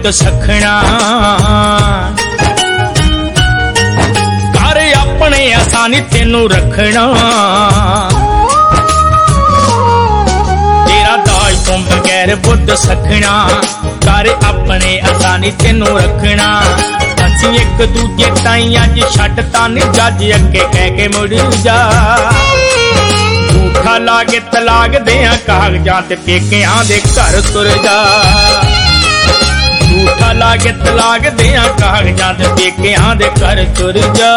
पुत सखना कर अपने आसानी तेनू रखना तेरा दाज तो बगैर पुत सखना कर अपने आसानी तेनू रखना असी एक दूजे ताई अज छड्ड तानी जज अगे कह के मुड़ जा झूठा ला के तलाक दिया कागजां ते पेकियां दे घर तुर जा झूठा ला के तलाक दिया कागजां ते पेकियां दे घर तुर जा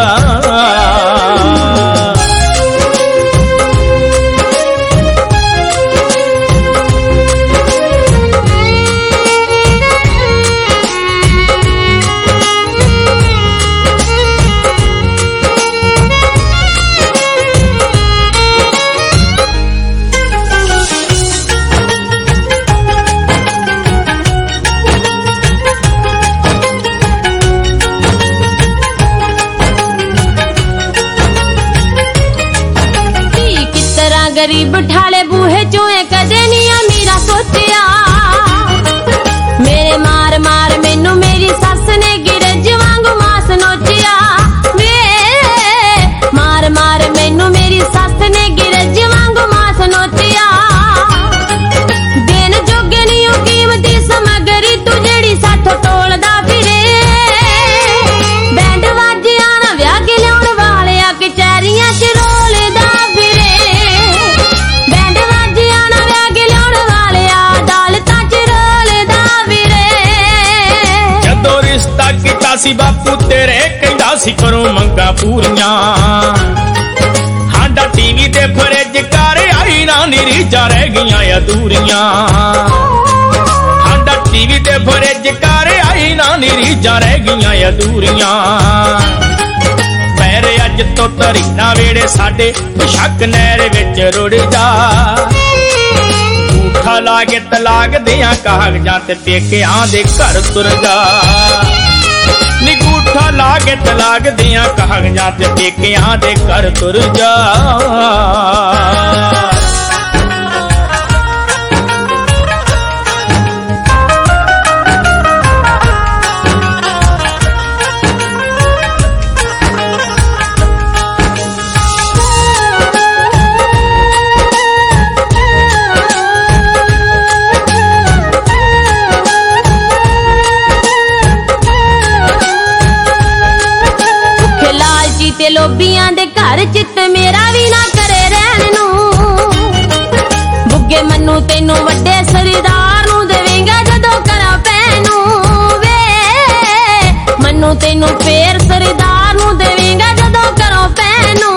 गरीब ठाले बूहे चूहे कदे नहीं अमीरा सोचिया मेरे मार मार मैनू मेरी सस ने गिरज वांगू मास नोचिया मार मार मैनू मेरी सस ने गिरज वांगू मास नोचिया दिन जोगे नहीं कीमती समगरी तू जेड़ी साथों टोलदा फिरे बैंड वाजिया ना व्याह के लियाउण वाले कचहरियां च रोलदा सी बापू तेरे कहंदा सी करो मंगा पूरियां हांडा टीवी ते फ्रिज घर आई ना रीझां रह गईयां अधूरियां हांडा टीवी ते फ्रिज घर आई ना रीझां रह गईयां अधूरियां पैर अज तो तरी ना वेड़े साडे शक नहर विच रुड़ जा झूठा ला के तलाक दियां कागजां ते पेकियां दे घर तुर जा निगूठा ला के तलाक दियां कागजां ते पेकियां दे घर तुर जा ते लोबियां दे घर चित मेरा भी ना करे रहन नू बुग्गे मन्नू तेनू वड्डे सरदार नू देवेंगा जदों करा पैनू वे मन्नू तेनू फेर सरदार नू देवेंगा जदों करो पैनू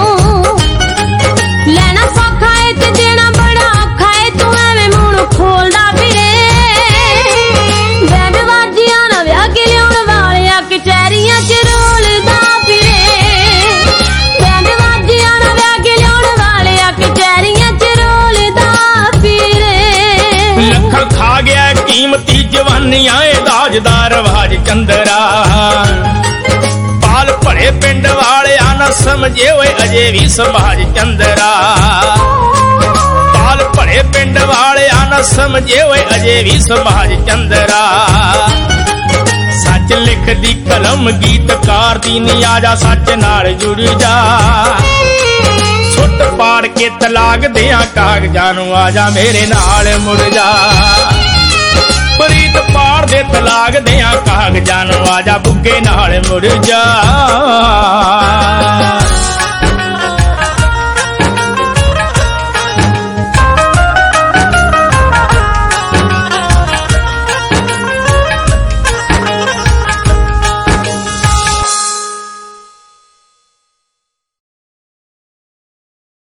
लेना सौखा है ते देना बड़ा औखा है तू एवें मूंह खोलदा फिरे बैंड वाजियां ना व्याह के लियाउण वाले कचहरियां च रोलदा खा गया कीमती जवानियां दाजदा रवाज चंदरा पाल भरे पिंड वाले ना समझे हुए अजे भी समाज चंदरा पाल भरे पिंड वाले ना समझे हुए अजे भी समाज चंदरा सच लिख दी कलम गीतकार दी नी आजा सच नाल जुड़ जा सुट पाड़ के तलाक दियां कागजां नू आजा मेरे नाल मुड़ जा प्रीत पाड़ दे तलाक दियां कागजां नू आजा बुग्गे नाल मुड़ जा।